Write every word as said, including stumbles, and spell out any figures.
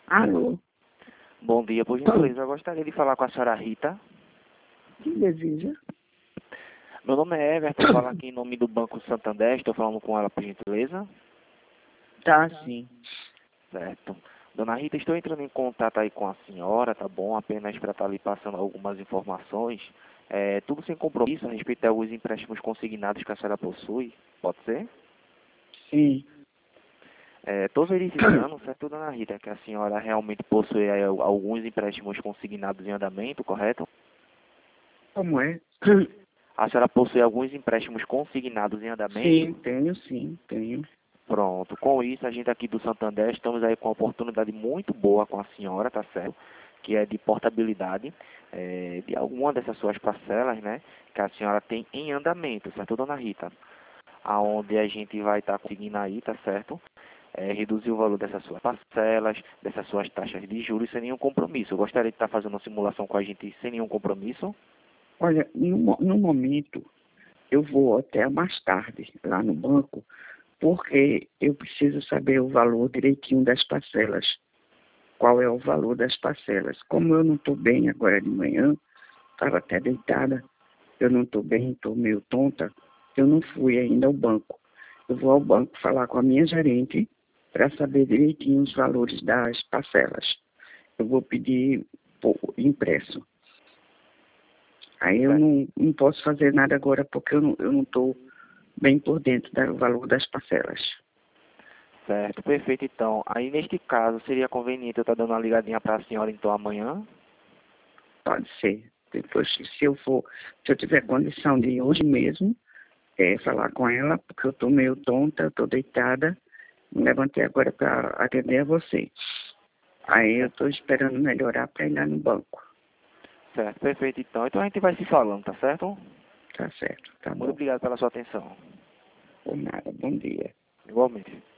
Alô, Bom dia, por gentileza. Eu gostaria de falar com a senhora Rita. quem deseja? Meu nome é Everton, eu falo aqui em nome do Banco Santander. Estou falando com ela, por gentileza. Tá, sim. Certo. Dona Rita, estou entrando em contato aí com a senhora, tá bom? Apenas para estar lhe passando algumas informações. É, tudo sem compromisso a respeito de alguns empréstimos consignados que a senhora possui. Pode ser? Sim. Estou verificando, certo, dona Rita, que a senhora realmente possui aí alguns empréstimos consignados em andamento, correto? Como é? A senhora possui alguns empréstimos consignados em andamento? Sim, tenho, sim, tenho. Pronto. Com isso, a gente aqui do Santander estamos aí com uma oportunidade muito boa com a senhora, tá certo? Que é de portabilidade é, de alguma dessas suas parcelas, né? Que a senhora tem em andamento, certo, dona Rita? Aonde a gente vai estar conseguindo aí, tá certo? É, reduzir o valor dessas suas parcelas, dessas suas taxas de juros sem nenhum compromisso. Eu gostaria de estar fazendo uma simulação com a gente sem nenhum compromisso. Olha, no, mo- no momento, eu vou até mais tarde lá no banco, porque eu preciso saber o valor direitinho das parcelas. Qual é o valor das parcelas? Como eu não estou bem agora de manhã, estava até deitada, eu não estou bem, estou meio tonta, eu não fui ainda ao banco. Eu vou ao banco falar com a minha gerente para saber direitinho os valores das parcelas. Eu vou pedir por impresso. Aí eu Certo, não, não posso fazer nada agora porque eu não eu não estou bem por dentro do valor das parcelas. certo, perfeito então. Aí neste caso seria conveniente eu estar dando uma ligadinha para a senhora então amanhã. Pode ser. Depois, se eu for, se eu tiver condição de ir hoje mesmo, é, falar com ela, porque eu estou meio tonta, eu estou deitada, me levantei agora para atender a você. Aí eu estou esperando melhorar para ir lá no banco. Certo, perfeito então. Então a gente vai se falando, tá certo? Tá certo, tá Muito bom. obrigado pela sua atenção. Por nada, bom dia. Igualmente.